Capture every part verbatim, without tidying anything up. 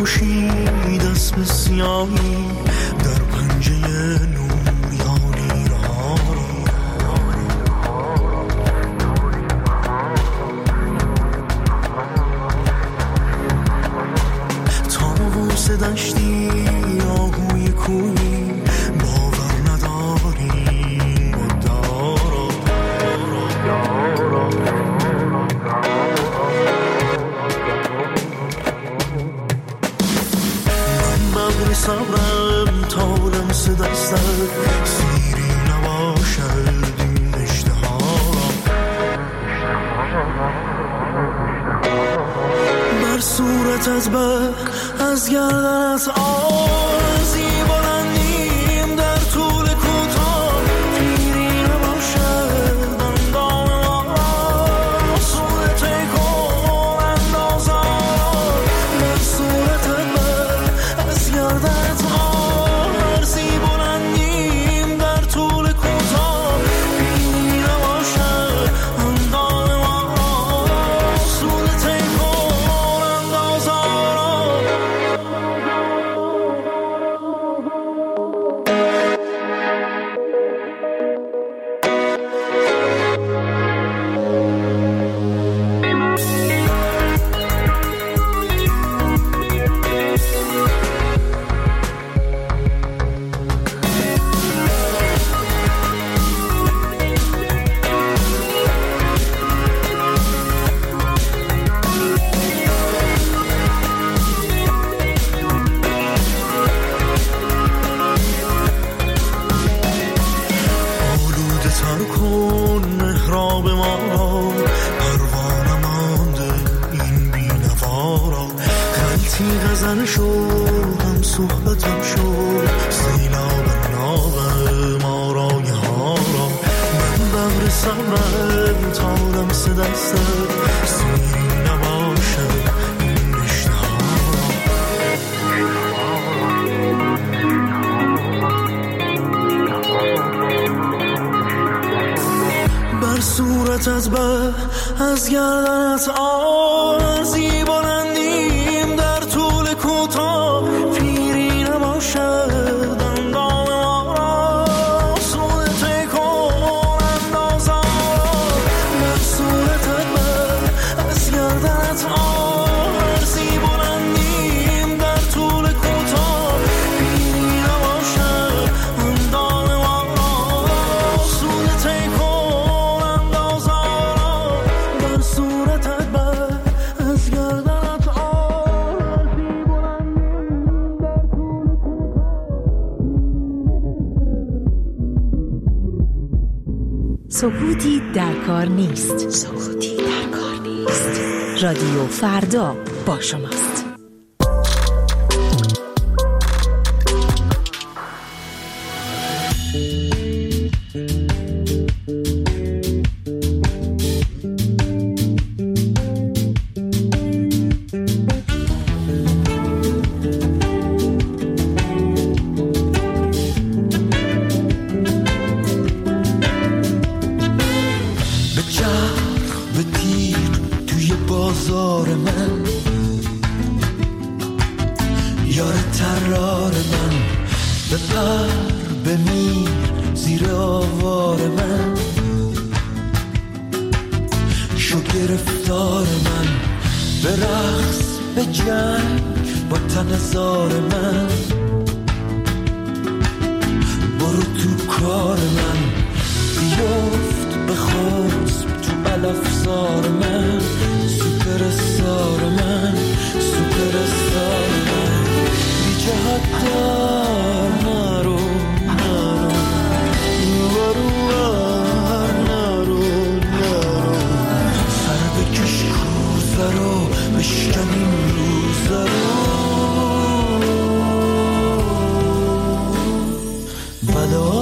پوشید اسم سیاهی در پنجه نوریانی رها را. طاووس دشتی آهوی کویی باور نداریم ادعا را. صبرم تا لمس دستت سیری نباشد این اشتها بر صورتت به از گردنت آرزی بلندیم در طول کوتاه پیری نباشد اندام ما صورت کن اندازم بر صورتت گردت آرزی بلندیم در طول کوتاه بینی نباشد اندام ما صورت کن اندازارا. غزل شد هم صحبتم شد سیلاب ناب مارای ها را. من ببر صبرم تا لمس دستت سیری نباشد این اشتها بر صورتت به از گردنت آرزی بلندیم در طول کوتاه پیری نباشد اندام ما را صورت کن اندازم بر صورتت به از گردنت آرزی بلندیم در طول کوتاه پیری نباشد اندام ما را صورت کن اندازم بر صورتت به از گردنت آرزی بلندیم در طول سکوتی در کار نیست. سکوتی در کار نیست. رادیو فردا با شماست.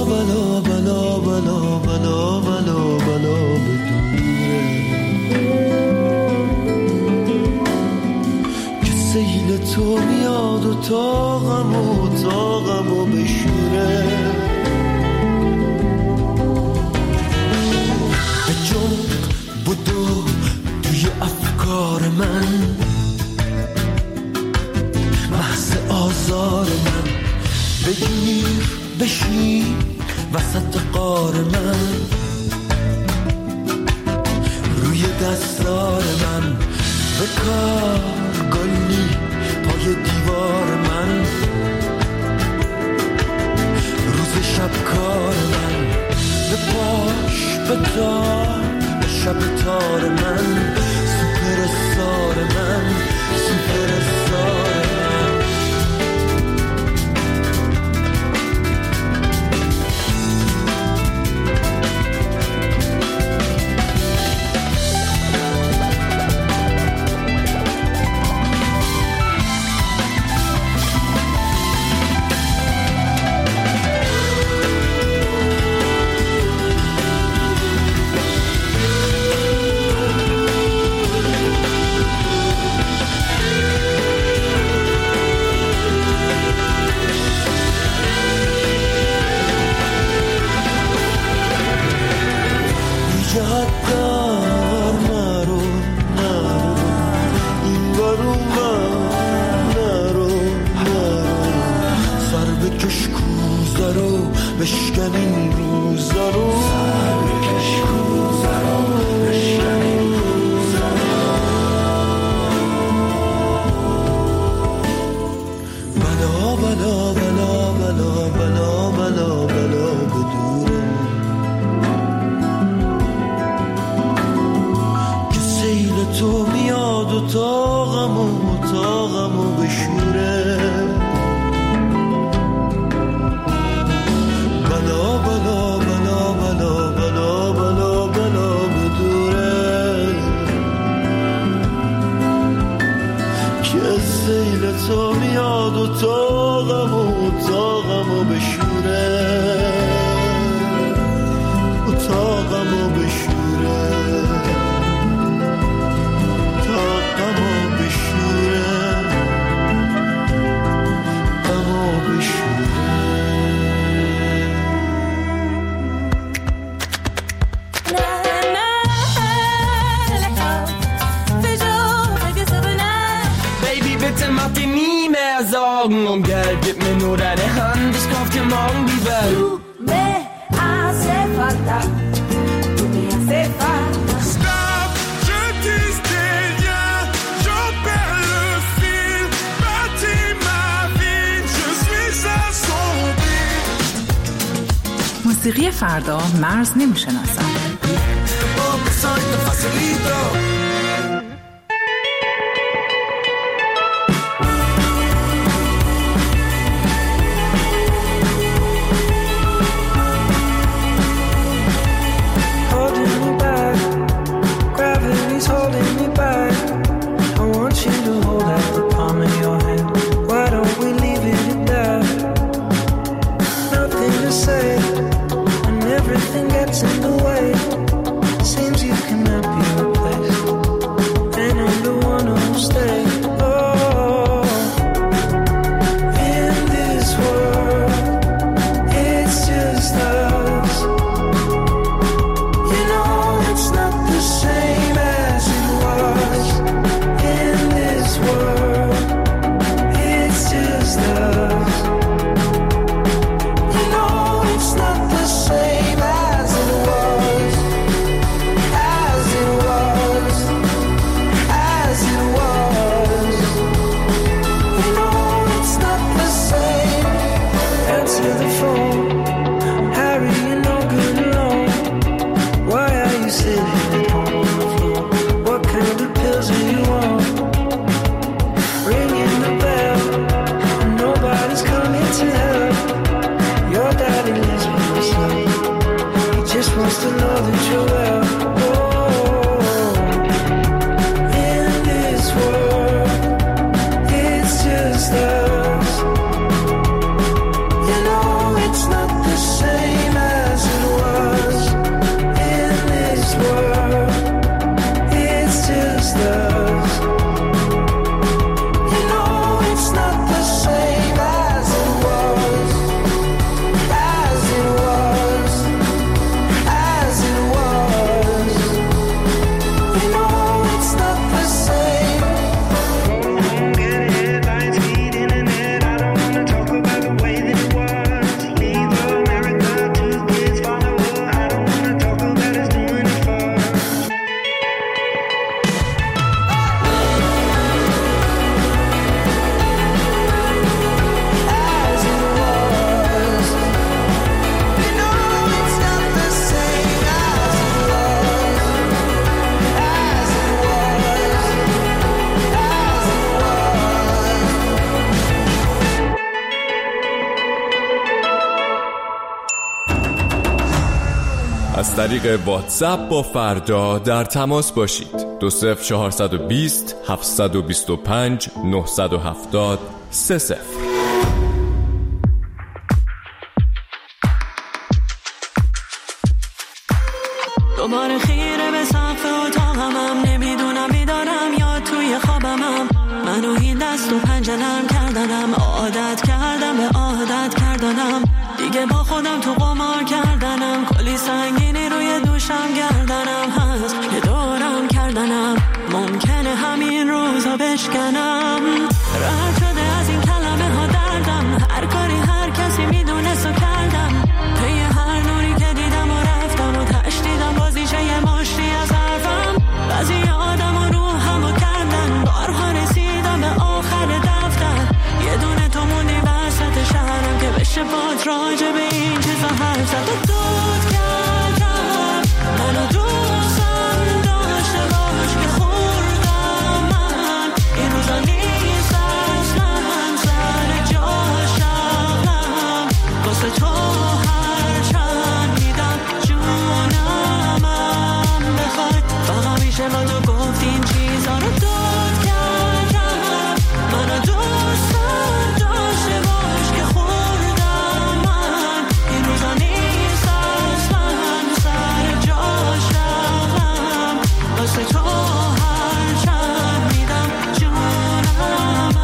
بلا بلا بلا بلا بلا بلا بدوره بشین وسط غار من، روی دستار من بکار گلی پای دیوار من، روز شب کار من به پاش بتار به شب تار من، سوپر سار من سوپر سار من. بشکن این روزا رو، سر بکش روزا رو، بشکن این روزا رو. بلا بلا بلا بلا بلا بلا بلا بدورم که سیل تو میاد و تاغمو تاغمو بشوره. بلا بلا بلا بلا بلا بلا بلا بدوره که سیل تو میاد و تاغمو تاغمو بشوره و تاغمو بشوره تاغمو بشوره غمو بشوره. Mach dir nie mehr Sorgen um Geld, gib mir nur deine Hand, ich kauf dir morgen die Welt. Tu me hace falta, tu me hace falta. Stop, je tisse des liens, j'en perds le fil, bâtis ma vie, je suis assombri. موسیقی فردا مرز نمیشناسد. As it was, as it was. از طریق واتساپ با فردا در تماس باشید. دو صفر چهارصد و بیست هفتصد و بیست و پنج نهصد و هفتاد سه صفر. دوباره خیره به سقف اتاقمم، نمیدونم بیدارم یا توی خوابمم. منو این دست و پنجه نرم کردنم، عادت کردم به عادت کردنم. دیگه با خودم تو قمار کردنم، کلی سنگینی روی دوشم گردنم هست که دورم کردنم. ممکنه همین روزا بشکنم. راحت شده از این کلمه ها دردم، هر کاری هر کسی میدونست و کردم. پی هر نوری که دیدم و رفتم و تشدیدم بازیشه یه ماشتی از حرفم. بعضی آدم و روحم و کردن، بارها رسیدم به آخر دفتر. یه دونه تو موندی وسط شهرم که بشه باد راجع به این چیزا حرف زد. و دود کردم منو دوستم داشته باش که خوردم من این روزا نیست اصلا سر جاشم. واسه تو هر چند میدم جونمم بخوای. فقط میشه با تو گفت این چیزا رو. دود کردم منو دوستم داشته باش که خوردم من این روزا نیست اصلا سر جاشم. واسه تو هر چند میدم جونمم.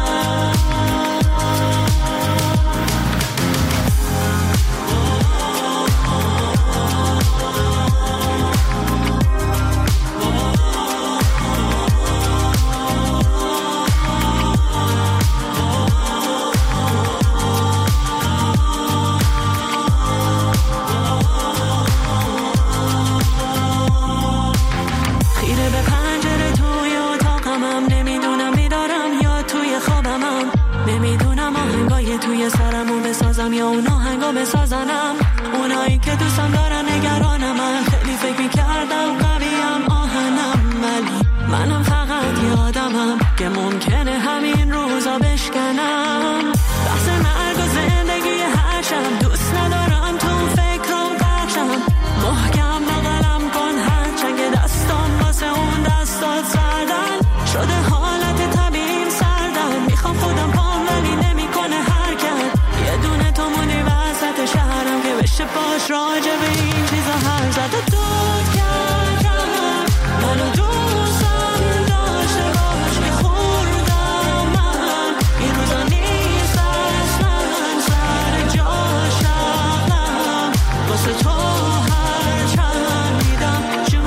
خیره به پنجره توی اتاقمم، نمیدونم بیدارم یا توی خوابمم. نمیدونم آهنگای توی سرمو بسازم یا اون آهنگا بسازنم. اونایی که دوستم دارن نگرانم، من خیلی فکر میکردم قویم آهنم، ولی منم فقط یادمم که ممکنه همین روزا بشکنم. بحث مرگ و زندگی هر شب دوست ندارم تو فکرم قرشم. محکم بغلم کن هر چنگ دستان واسه اون دستات سردن شده. حالت طبیعیم سردن، میخوام خودم پام ولی نمیکنه حرکت. یه دونه تو مونی وسط شهرم که بشه باش راجع به این چیزا حرف زد. و دود کردم منو دوستم داشته باش که خوردم من این روزا نیست اصلا سر جاشم. واسه تو هر چند میدم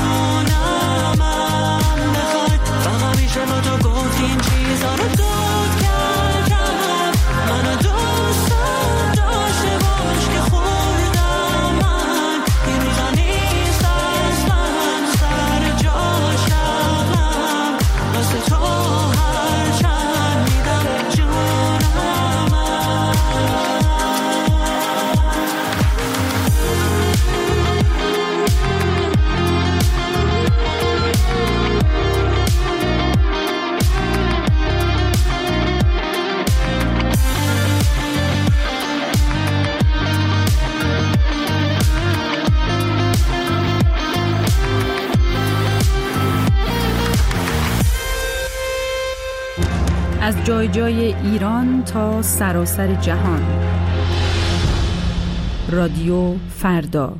جونمم بخوای. فقط میشه با تو گفت این چیزا رو. دود کردم منو دوستم داشته باش که خوردم من این روزا نیست اصلا سر جاشم. واسه تو هر چند میدم جونمم. از جای جای ایران تا سراسر جهان. رادیو فردا.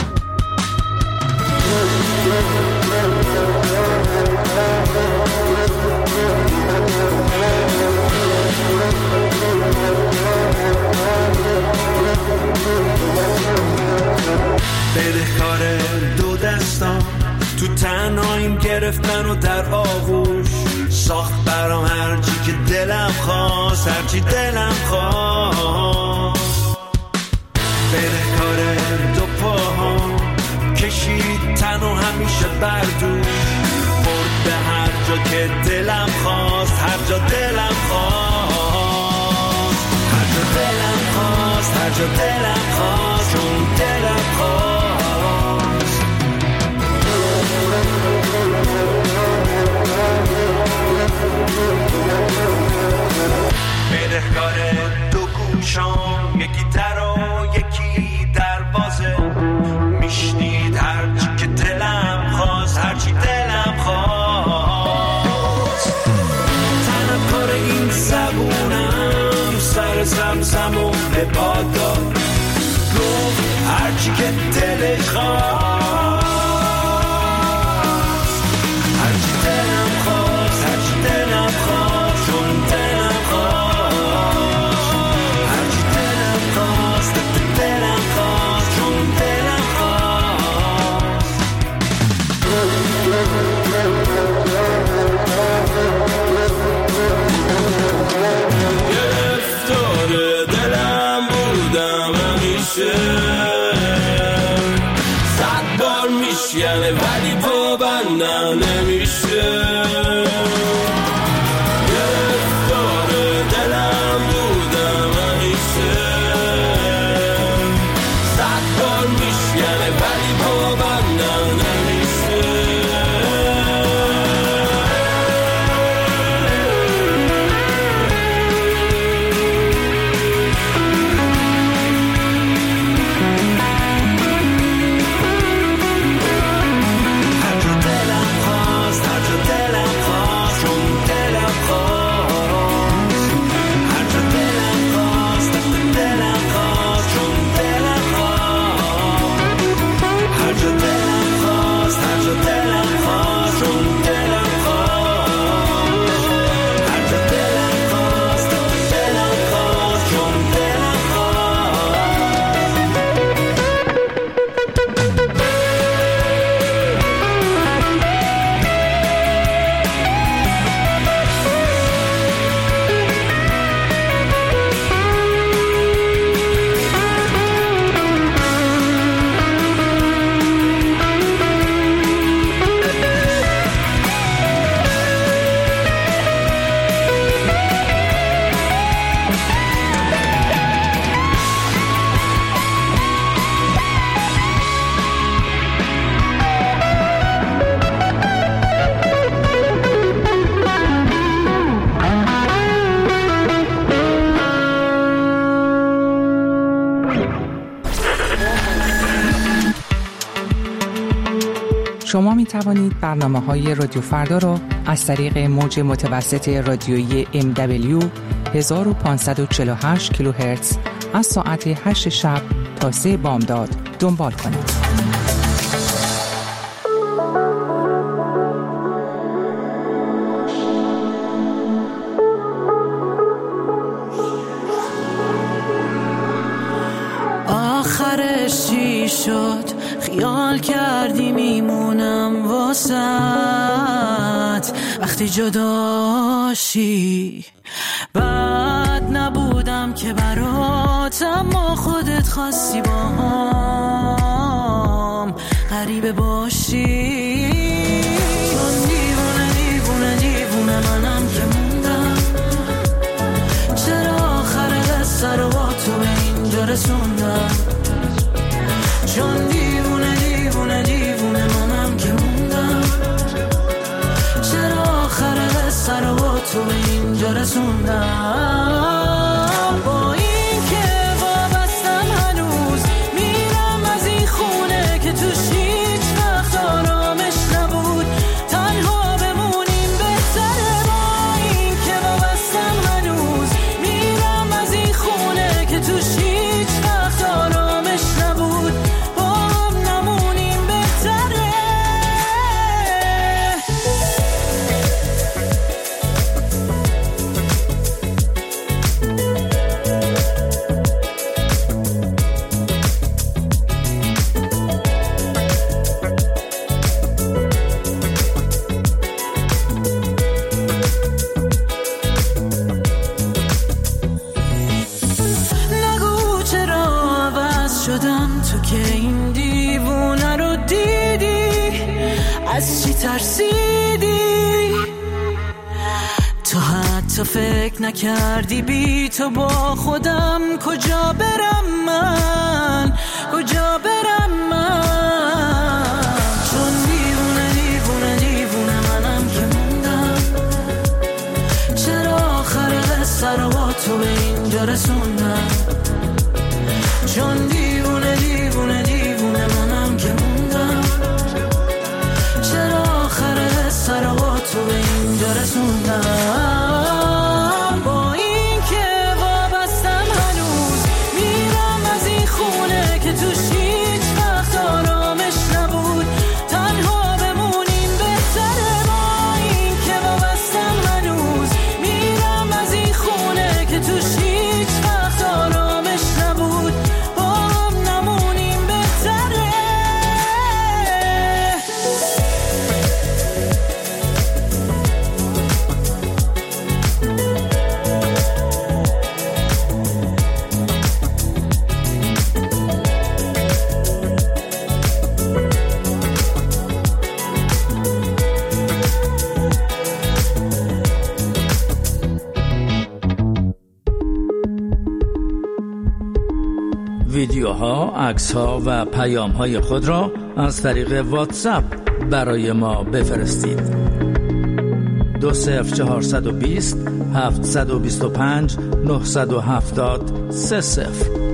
بدهکار دو دستان تو تنهاییم گرفتن و در آغوش ساخت برام هرچی که دلم خواست، هرچی دلم خواست. بدهکار دو پاهام کشید تن و همیشه بردوش برد به هر جا که دلم خواست، هر جا دلم خواست، هر جا دلم خواست، هر جا دلم خواست، چون دلم خواست. بدهکار دو گوشام، یکی در و یکی دروازه، میشنید هر ولی پابندم نمیشه. گرفتار دلم بودم همیشه، صد بار میشکنه ولی پابندم نمیشه. شما می توانید برنامه‌های رادیو فردا را از طریق موج متوسط رادیویی ام دبلیو هزار و پانصد و چهل و هشت کیلوهرتز از ساعت هشت شب تا سه بامداد دنبال کنید. آخرش چی شد؟ خیال کردی میمونم واسط وقتی جداشی. بد نبودم که برات، اما خودت خواستی با هم غریبه باشی. چون دیوونه دیوونه دیوونه منم که موندم، چرا آخر قصه رو با تو به اینجا رسوندم. چون دیوونه دیوونه دیوونه منم که موندم، چرا آخر قصه رو با تو به اینجا رسوندم. با این که وابستم هنوز میرم از این خونه که توش هیچ وقت آرامش نبود، تنها بمونیم بهتره. با این که وابستم هنوز میرم از این خونه که توش هیچ وقت آرامش نبود، از چی ترسیدی؟ تو حتی فکر نکردی بی تو با خودم کجا برم من، کجا برم من. چون دیوونه دیوونه دیوونه منم که موندم، چرا آخر قصه رو با تو به اینجا رسوندم. چون دیوونه دیوونه دیوونه منم که موندم، چرا آخر قصه رو با تو به اینجا رسوندم. با این که وابستم هنوز میرم از این خونه که توش هیچ وقت آرامش نبود، تنها بمونیم بهتره. با این که وابستم هنوز میرم از این خونه که توش هیچ وقت آرامش نبود، با ویدیوها، عکس‌ها و پیام‌های خود را از طریق واتساپ برای ما بفرستید. دو صفر چهارصد و بیست هفتصد و بیست و پنج نهصد و هفتاد سه صفر.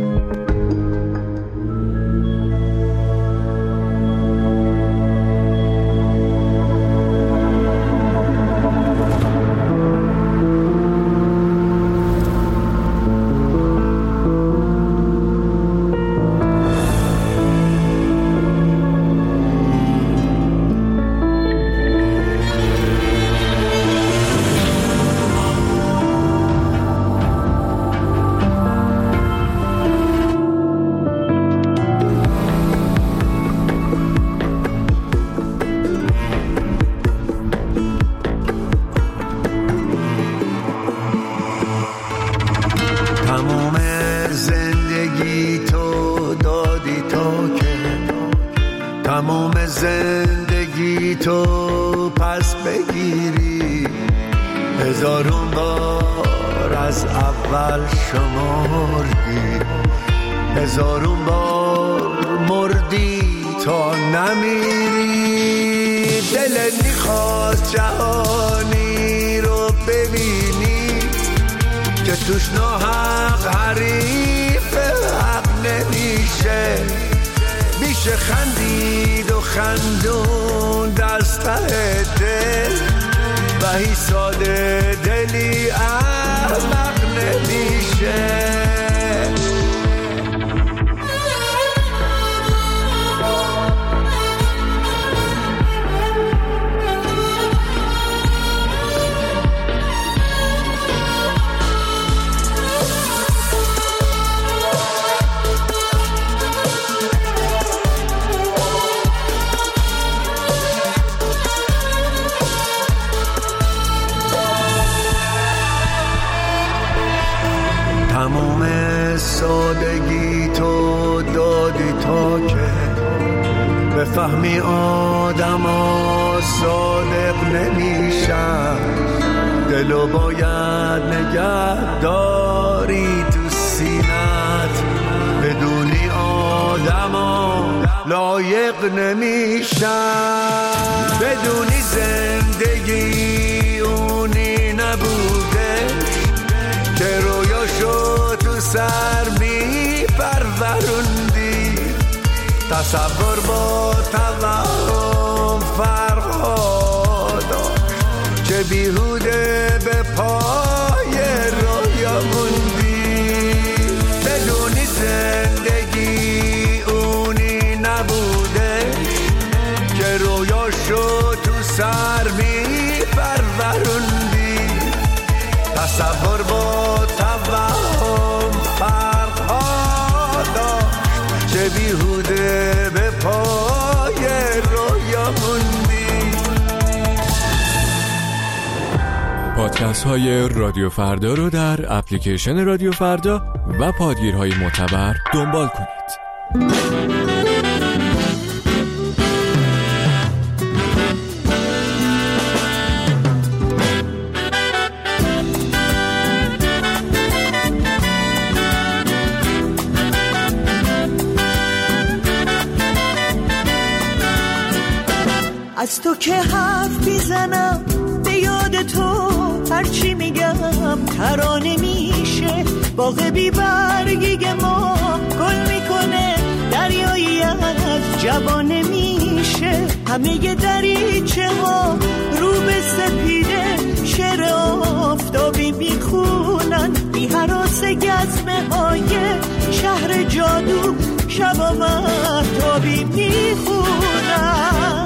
تمام زندگی تو پس بگیری، هزارون بار از اول شمردی، هزارون بار مردی تا نمیری. دلت میخواست جهانی رو ببینی که توش ناحق حریف حق نمیشه، میشه خندید و خندون دسته دل و هی ساده دلی احمق نمیشه. تمام سادگی تو دادی تا که بفهمی آدم ها صادق نمیشن، دلو باید نگه داری تو سینت، بدونی آدم ها لایق نمیشن، بدونی زندگی اونی نبوده که رویاشو تو سر می پروروندی، تصور با توهم فرقا داشت چه بیهوده به پای رویا موندی، بدونی زندگی اونی نبوده که رویاشو تو سر می پروروندی، تصور با توهم فرقا داشت چه بیهوده به پای رویا موندی. پادکست های رادیو فردا رو در اپلیکیشن رادیو فردا و پادگیرهای معتبر دنبال کنید. از تو که حرف میزنم به یاد تو هرچی میگم ترانه میشه، باغ بی برگی ما گل میکنه، دریایی از جوانه میشه، همه دریچه ها رو به سپیده شعر آفتابی میخونن، بی هراس گزمه های شهر جادو شبا مهتابی میخونن.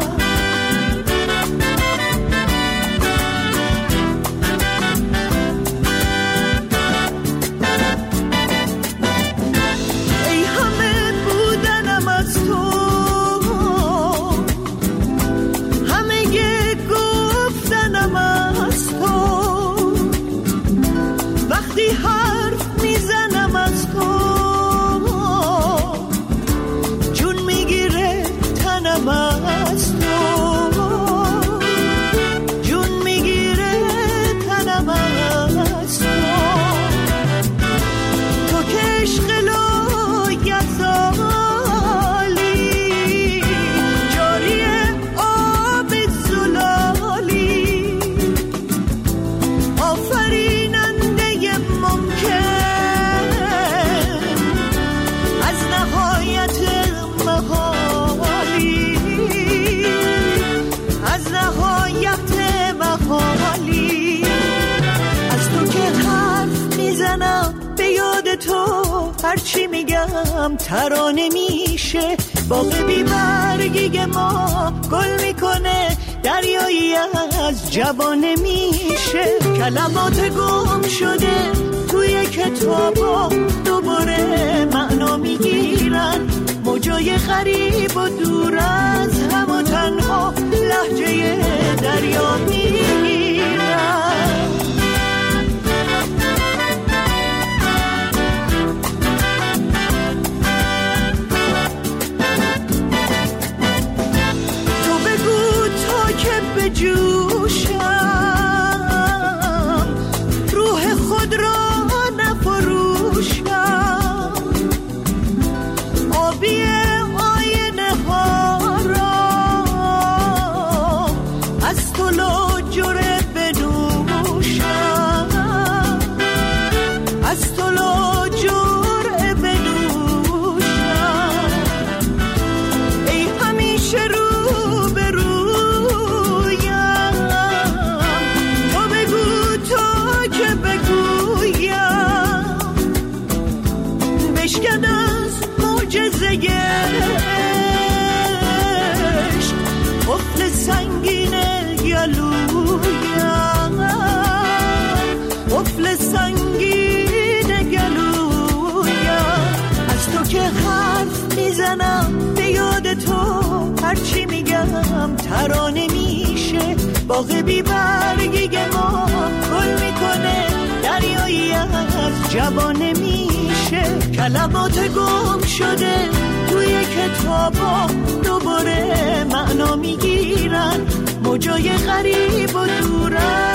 هرچی میگم ترانه میشه. باغ بی برگی ما گل میکنه، دریایی از جوانه میشه. کلمات گم شده توی کتابا دوباره معنا میگیرن، موجای غریب و دور از هم و تنها لهجه دریا میگیرن. جوشم روح خود را نفروشم، آبی آینه ها را از تو لاجره بنوشم، از تو لاجره بنوشم. ای همیشه رو بشکن از معجزه گشت قفل سنگین گلویم، قفل سنگین گلویم. از تو که حرف میزنم به یاد تو هرچی میگم ترانه میشه. باغ بی برگی ما گل میکنه، دریایی از جوانه میشه. کلمات گم شده توی کتابا دوباره معنا میگیرن، موجای غریب و دورن